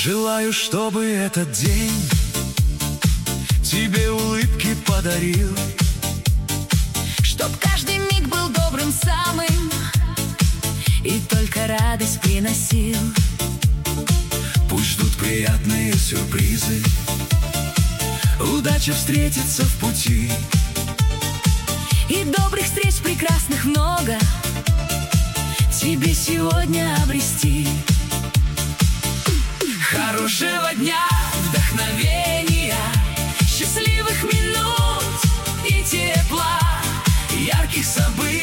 Желаю, чтобы этот день тебе улыбки подарил, чтоб каждый миг был добрым самым и только радость приносил. Пусть ждут приятные сюрпризы, удача встретится в пути, и добрых встреч прекрасных много тебе сегодня обрести. Хорошего дня, вдохновения, счастливых минут и тепла, ярких событий.